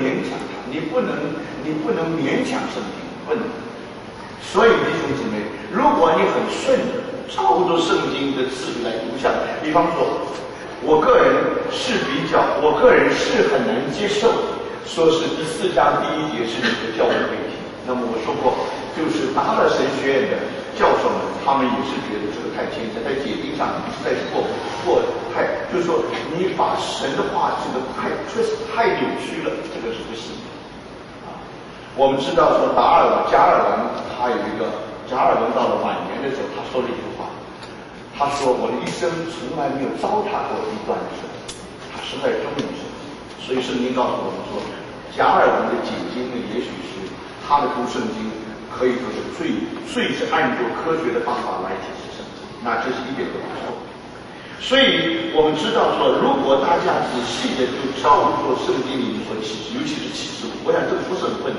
勉强它，你不能勉强圣经，不能。所以弟兄姊妹，如果你很顺着照着圣经的次序来读下来，比方说，我个人是很难接受，说是第4章第1节是你的教会背题。那么我说过，就是达勒神学院的教授们，他们也是觉得这个太牵强，在解经上实在是太，就是说你把神的话这个太扭曲了，这个是不行的。我们知道说加尔文他有一个加尔文到了晚年的时候，他说了一句话，他说我的一生从来没有糟蹋过一段时间，他实在这么说。所以圣经告诉我们说，加尔文的解经呢，也许是他的读圣经可以说是最是按照科学的方法来解释圣经，那这是一点都不错。所以我们知道说，如果大家仔细的就照做圣经里面所启示，尤其是启示录，我想这个不是很困难。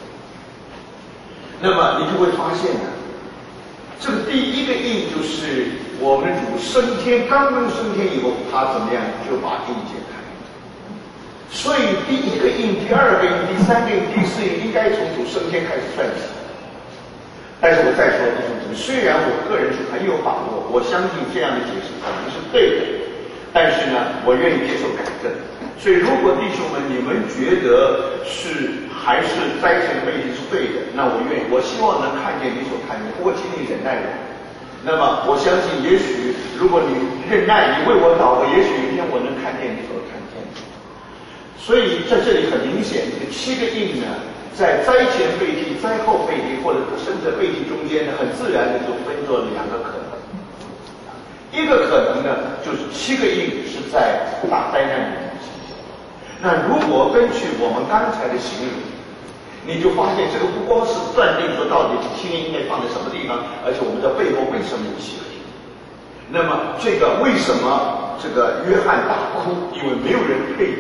那么你就会发现呢，这个第一个印就是我们主刚刚升天以后，他怎么样就把印解开。所以第一个印、第二个印、第三个印、第四印应该从主升天开始算起。但是我再说弟兄姊妹，虽然我个人是很有把握，我相信这样的解释可能是对的，但是呢，我愿意接受改正。所以如果弟兄们你们觉得还是灾前背题是对的，那我希望能看见你所看见，不过请你忍耐我。那么我相信，也许如果你忍耐，你为我祷告，也许有一天我能看见你所看见的。所以在这里很明显，这个7个印呢，在灾前背题、灾后背题，或者甚至背题中间呢，很自然的就分作2个可能。一个可能呢，就是7个印是在大灾难里面。那如果根据我们刚才的形容，你就发现这个不光是断定说到底7个印应该放在什么地方，而且我们的背后为什么有7个印？那么这个为什么这个约翰大哭？因为没有人配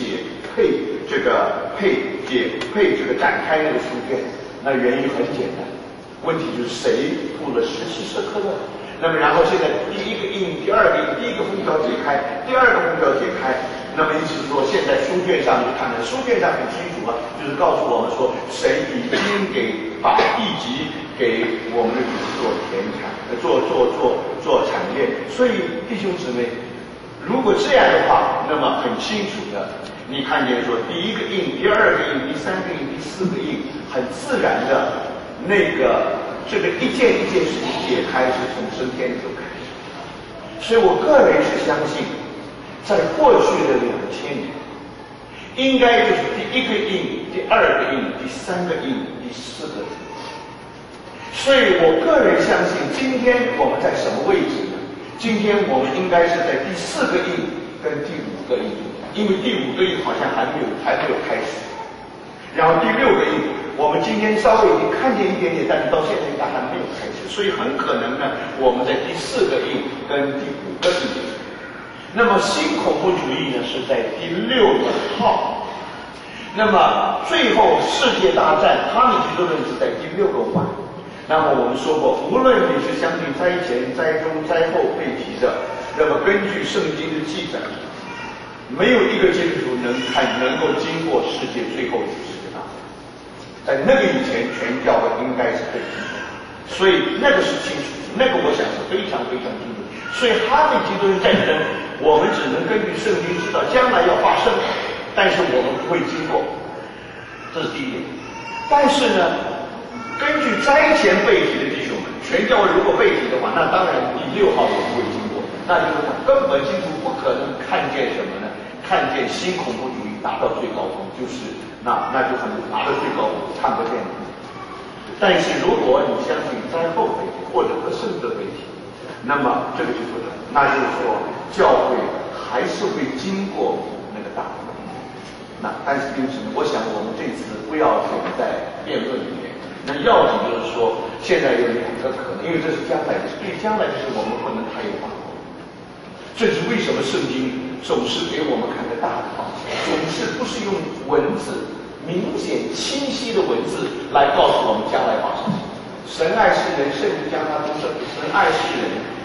展开那个书卷。那原因很简单，问题就是谁付了17舍客勒？那么然后现在第一个印、第二个印，第一个封条解开，第二个封条解开，那么意思是说，现在书卷上就看到，书卷上很清楚啊，就是告诉我们说，谁已经把地级给我们的主做田产，做产业。所以弟兄姊妹，如果这样的话，那么很清楚的，你看见说第一个印、第二个印、第三个印、第4个印，很自然的这个一件一件事情解开是从升天就开始。所以我个人是相信，在过去的2000年，应该就是第一个印、第二个印、第三个印、第4个印。所以我个人相信，今天我们在什么位置呢？今天我们应该是在第4个印跟第5个印，因为第5个印好像还没有开始。然后第6个印，我们今天稍微已经看见一点点，但是到现在应该还没有开始，所以很可能呢，我们在第4个印跟第5个印。那么新恐怖主义呢是在第6个号。那么最后世界大战，他们基督论是在第6个晚。那么我们说过，无论你是相信灾前、灾中、灾后背题的，那么根据圣经的记载，没有一个基督徒能够经过世界最后一次世界大战。在那个以前，全教会应该是被提的，所以那个是清楚，那个我想是非常非常清楚。所以哈贝基督战争，我们只能根据圣经知道将来要发生，但是我们不会经过，这是第一点。但是呢，根据灾前背题的弟兄们，全教会如果背题的话，那当然第6号也不会经过，那就是他根本基督不可能看见什么呢？看见新恐怖主义达到最高峰，就是那就很达到最高峰，看不见。但是如果你相信灾后背题或者和圣者背题，那么这个就不同，那就是说教会还是会经过那个大会。那但是就是我想我们这次不要选在辩论里面。那要紧就是说，现在有2个可能，因为这是将来的事，对将来的事我们不能太有把握。这是为什么圣经总是给我们看个大的方向，总是不是用文字明显清晰的文字来告诉我们将来发生什么。神爱世人，甚至将他独生，神爱世人，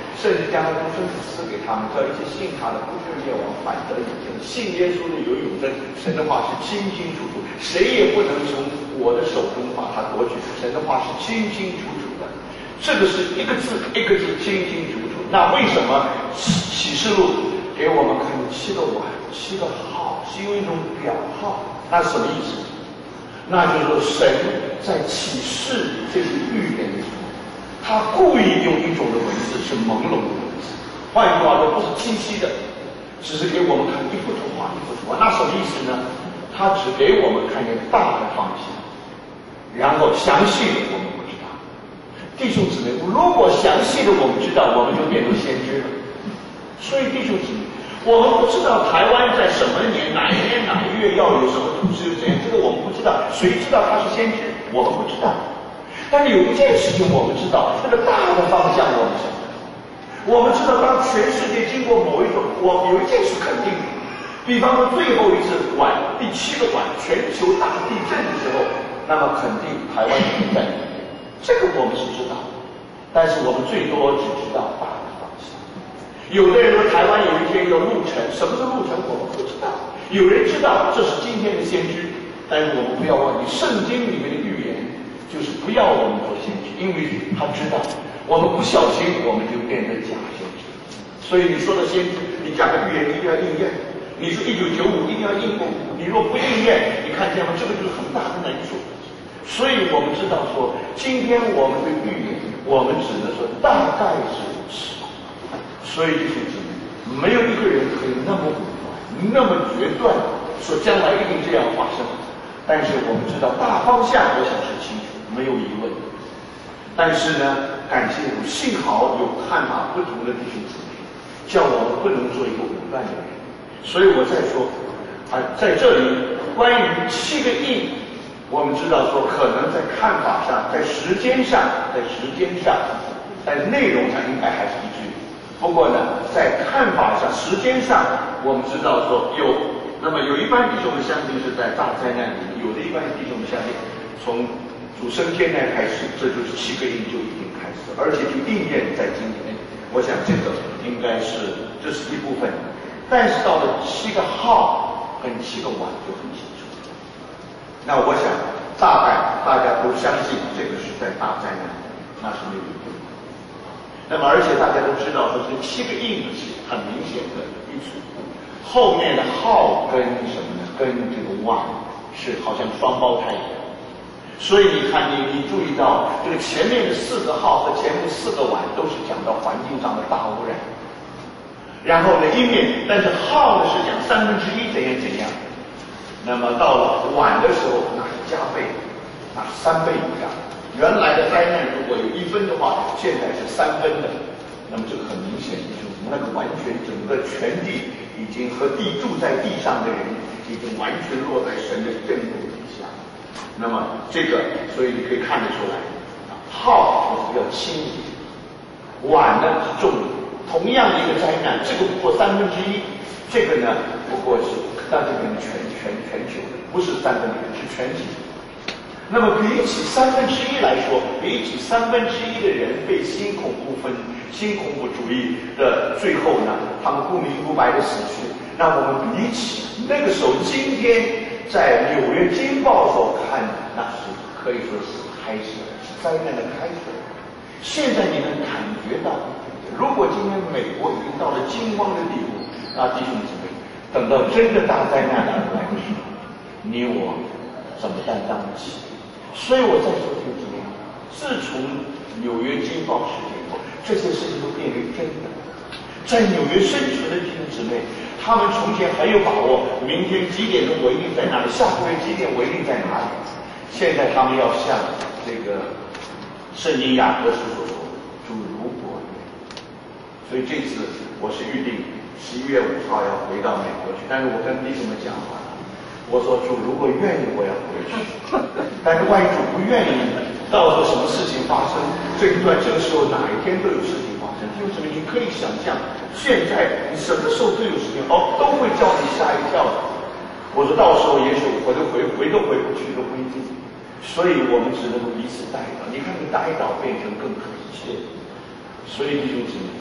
甚至将他独生子赐给他们，叫一切信他的不至灭亡，反得永生。信耶稣的有永生。神的话是清清楚楚，谁也不能从我的手中把它夺取。神的话是清清楚楚的，这个是一个字一个字清清楚楚。那为什么启示录给我们看7个碗、7个号，是用一种表号？那是什么意思？那就是说神在启示这个预言的时候，他故意用一种的文字是朦胧的文字，换句话说不是清晰的，只是给我们看一幅图画一幅图画。那什么意思呢？他只给我们看见大的方向，然后详细的我们不知道。弟兄姊妹，如果详细的我们知道，我们就变成先知了。所以弟兄姊妹，我们不知道台湾在什么年哪一年哪一月要有什么土石怎样，这个我们不知道。谁知道他是先知？我们不知道。但是有一件事情我们知道，这个大的方向我们晓得。我们知道，当全世界经过某一种，我有一件事肯定的，比方说最后一次碗第7个碗全球大地震的时候，那么肯定台湾也在里面，这个我们是知道的。但是我们最多只知道大的方向。有的人说台湾有一天要入城，什么是入城我们不知道。有人知道这是今天的先知，但是我们不要忘记圣经里面的预言，就是不要我们做先知，因为他知道我们不小心我们就变成假先知。所以你说的先知，你讲的预言一定要应验。你说1995一定要应验，你若不应验，你看见吗？这个就是很大的难处。所以我们知道说，今天我们的预言，我们只能说大概是如此。所以就是没有一个人可以那么武断、那么决断说将来一定这样发生。但是我们知道大方向，我想是清楚，没有疑问。但是呢，感谢主，幸好有看法不同的弟兄姊妹，叫我们不能做一个武断的人。所以我再说，在这里关于7个印，我们知道说可能在看法上、在时间上、在内容上应该还是一致的。不过呢，在看法上、时间上，我们知道说那么有一般弟兄们相信是在大灾难里，有的一般弟兄们相信从主升天那开始，这就是7个印就已经开始，而且就应验在今天。我想这个应该是这是一部分，但是到了7个号跟7个碗就很清楚。那我想大概大家都相信这个是在大灾难，那是没有疑问。那么而且大家都知道说这7个印是很明显的一组，后面的号跟什么呢？跟这个碗是好像双胞胎一样。所以你看你注意到这个前面的4个号和前面4个碗都是讲到环境上的大污染，然后呢但是号呢是讲1/3怎样，那么到了碗的时候那是加倍，那是3倍以上。原来的灾难如果有1分的话，现在是3分的，那么这个很明显就是那个完全整个全地已经和住在地上的人已经完全落在神的震动底下。那么这个，所以你可以看得出来，号就是要轻一点，碗呢是重的。同样的一个灾难，这个不过1/3，这个呢不过是那这个全球的，不是1/3，是全体。那么比起1/3来说，比起1/3的人被新恐怖主义的最后呢，他们不明不白的死去。那我们比起那个时候，今天在纽约京报所看的，那是可以说是开始，是灾难的开始。现在你能感觉到，如果今天美国已经到了惊慌的地步，那弟兄姊妹，等到真的大灾难来的时候，你我怎么担当得起？所以我再说这个怎么样？自从纽约京报事件后，这些事情都变为真的。在纽约生存的弟兄姊妹，他们从前很有把握，明天几点钟我一定在哪里，下个月几点我一定在哪里。现在他们要像这个圣经雅各书所说，主如果愿。所以这次我是预定11月5号要回到美国去，但是我跟弟兄们讲话，我说主如果愿意我要回去，但是万一主不愿意，到时候什么事情发生，这个时候哪一天都有事情发生。弟兄姊妹，你可以想象，现在你什么时候都有事情，都会叫你吓一跳的。我说到时候也许我都回不去都不一定，所以我们只能够彼此带祷。你看你带祷变成更可切。所以弟兄姊妹，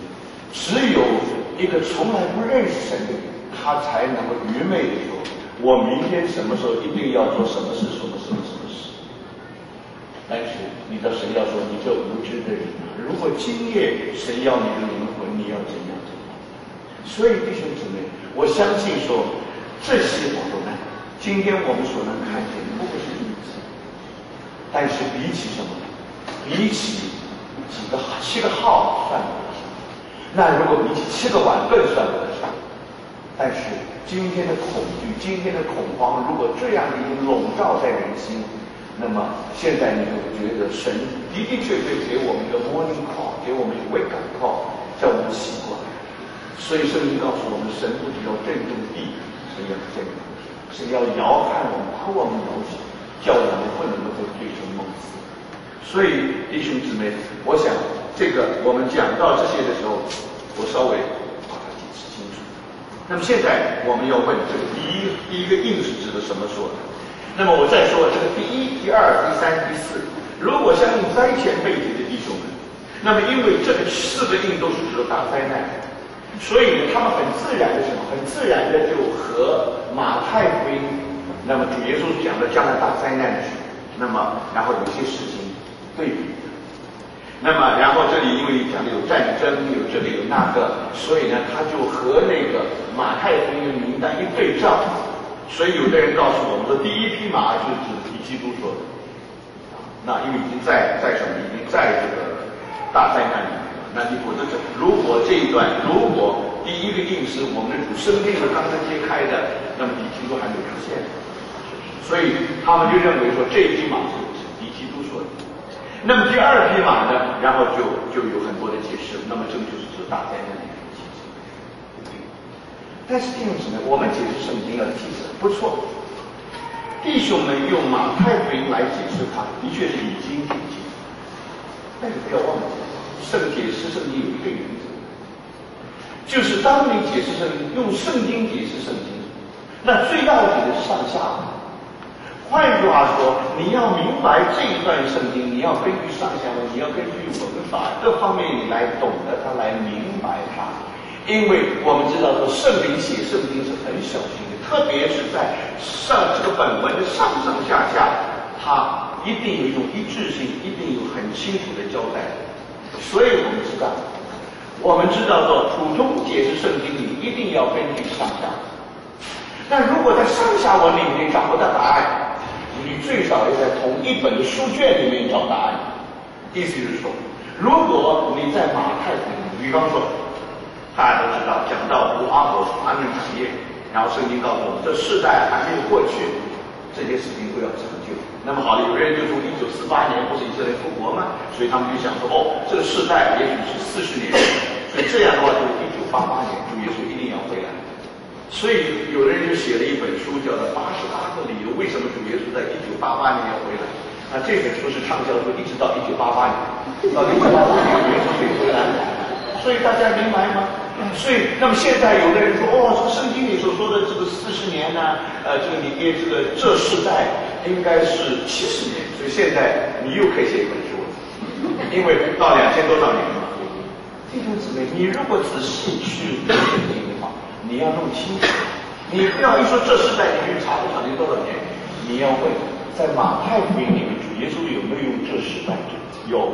只有一个从来不认识神的人，他才能够愚昧的说，我明天什么时候一定要做什么事，什么事。但是你的神要说，你这无知的人啊，如果今夜神要你的灵魂，你要怎样？所以弟兄姊妹，我相信说这些苦难，今天我们所能看见的不过是如此。但是比起什么？比起7个号算不得上。那如果比起7个碗更算不得上。但是今天的恐惧，今天的恐慌，如果这样已经笼罩在人心，那么现在你会觉得神的的确确给我们一个 morning call， 给我们一个 wake up call， 叫我们醒过来。所以圣经告诉我们，神不只要震动地，神要震动，神要摇撼我们，把我们摇起，叫我们不能够在醉生梦死。所以弟兄姊妹，我想这个我们讲到这些的时候，我稍微把它解释清楚。那么现在我们要问这个第一个印是指的什么说的？那么我再说这个第1、第2、第3、第4，如果相信灾前背景的弟兄们，那么因为这个4个印都是指的大灾难，所以呢，他们很自然的什么？很自然的就和马太福音，那么主耶稣讲的将来大灾难的时候，那么然后有些事情对比。那么然后这里因为讲的有战争，有这个有那个，所以呢，他就和那个马太福音的名单一对照。所以有的人告诉我们说，第一匹马是指提基督说的，那因为已经在什么？已经在这个大灾难里面了。那你否则如果这一段，如果第一个印是我们的主生病了刚刚揭开的，那么敌基督还没有出现，所以他们就认为说这一匹马是敌基督说的。那么第2匹马呢，然后就有很多的解释，那么这个就是指大灾难的情形。但是弟兄姊妹，我们解释圣经要记得不错，弟兄们用马太福音来解释它，的确是以经解经。但是不要忘记，解释圣经有一个原则，就是当你解释圣经，用圣经解释圣经，那最要紧的是上下文。换句话说，你要明白这一段圣经，你要根据上下文，你要根据文法各方面你来懂得它，来明白它。因为我们知道说圣灵写圣经是很小心的，特别是在这个本文的上上下下，它一定有一种一致性，一定有很清楚的交代。所以我们知道说普通解释圣经里一定要根据上下。但如果在上下文里面找不到答案，你最少要在同一本的书卷里面找答案。意思就是说，如果你在马太福音，比方说大家都知道讲到无阿伯华嫩产业，然后圣经告诉我们这世代还没有过去，这些事情都要成就。那么好了，有人就从1948年不是以色列复国嘛，所以他们就想说，这个世代也许是40年，所以这样的话就是1988年主耶稣一定要回来。所以有的人就写了一本书叫做《88个理由为什么主耶稣在1988年要回来》。那这本书是畅销书，一直到1988年，到1988年主耶稣可以回来。所以大家明白吗？所以那么现在有的人说，这个圣经里所说的这个40年呢，这世代应该是70年，所以现在你又可以写一本书了，因为到2000多少年了。弟兄姊妹，你如果仔细去读圣经的话，你要弄清楚，你不要一说这世代，你去查多少年多少年，你要问在马太福音里面主耶稣有没有用这世代？有。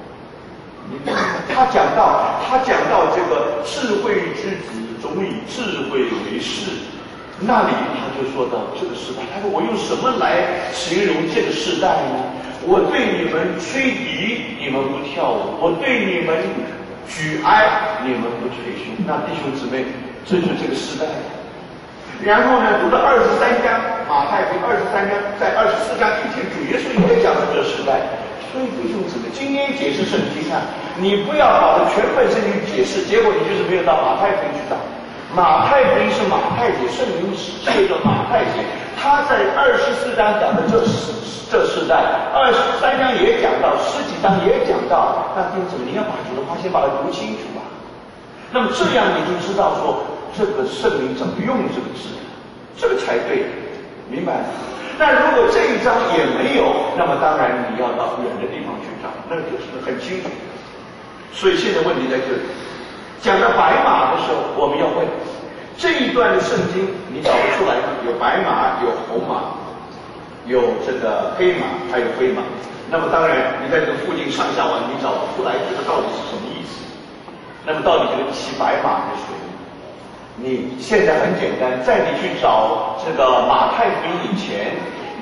他讲到这个智慧之子总以智慧为事，那里他就说到这个时代，他说我用什么来形容这个时代呢？我对你们吹笛，你们不跳舞；我对你们举哀，你们不捶胸。那弟兄姊妹，这就是这个时代。然后呢，读到23章，马太福音23章，在24章以前，主耶稣也讲了这个时代。所以弟兄姊妹，今天解释圣经啊，你不要把它全本圣经解释，结果你就是没有到马太福音去找。马太福音是马太写，圣灵是借着马太写。他在24章讲的这世代，23章也讲到，10几章也讲到。那弟兄姊妹，你要把主的话先把它读清楚啊。那么这样你就知道说这个圣灵怎么用这个字，这个才对，明白吗？那如果这一章也没有，那么当然你要到远的地方去找，那就是很清楚。所以现在问题在这里， 讲到白马的时候，我们要问这一段的圣经，你找得出来吗？有白马，有红马，有这个黑马，还有灰马。那么当然，你在这个附近上下网，你找不出来这个到底是什么意思。那么到底这个骑白马是谁？你现在很简单，在你去找这个马太福音以前，